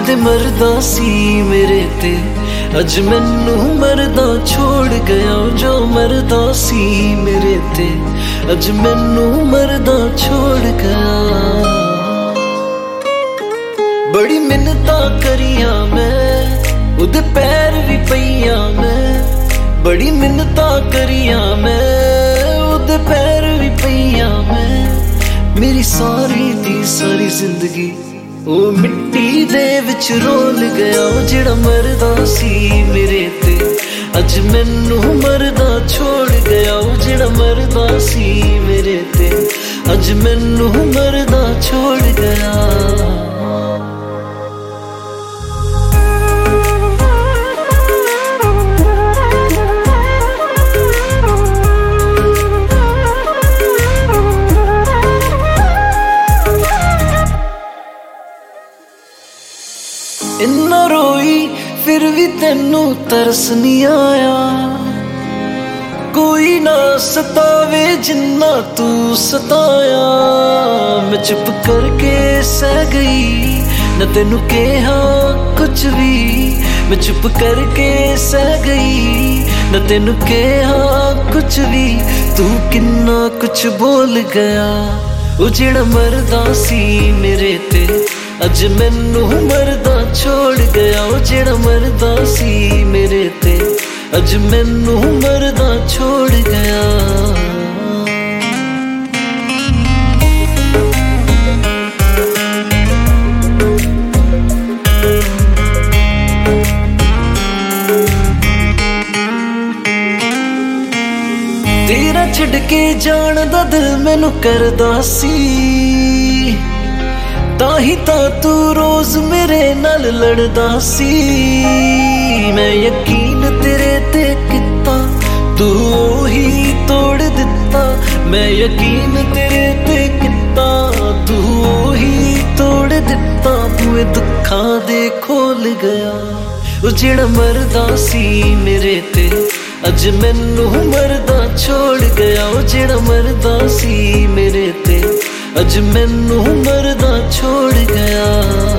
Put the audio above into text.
कदे मरदा सी मेरे ते, अज मैनू मरदा छोड़ गया। जो मरदा सी मेरे ते, अज मैनू मरदा छोड़ गया। बड़ी मिन्नतां करियां मैं, उदे पैर भी पईयां मैं। बड़ी मिन्नतां करियां मैं, उदे पैर भी पईयां मैं। मेरी सारी दी सारी जिंदगी ओ मिट्टी दे विच रोल गया। जेड़ा मरदा सी मेरे ते, अज मैनू मरदा छोड़ गया। जेड़ा मरदा सी मेरे ते, अज मैनू मरदा छोड़ गया। इन्ना रोई फिर भी तेनू तरस नहीं आया। कोई ना सतावे जिन्ना तू सताया। मैं चुप करके सह गई, न तेनू कहा कुछ भी। मैं चुप करके सह गई, न तेनू कहा कुछ भी। तू किन्ना कुछ बोल गया। ओ जेड़ा मरदा सी मेरे ते, अज मैनू मरदा छोड़ गया। ओ जेड़ा मरदा सी मेरे ते, अज मैनू मरदा छोड़ गया। तेरा छड़ के जान दा दिल मैनू करदा सी। ताही ता तू रोज मेरे नाल लड़दा सी। मैं यकीन तेरे ते किता, तू ही तोड़ दिता। मैं यकीन तेरे ते किता, तू ही तोड़ दिता। बुए दुखां दे खोल गया। ओ जेड़ा मरदा सी मेरे ते, अज मैनू मरदा छोड़ गया। ओ जेड़ा मरदा सी मेरे ते, अज मैनू मरदा छोड़ गया।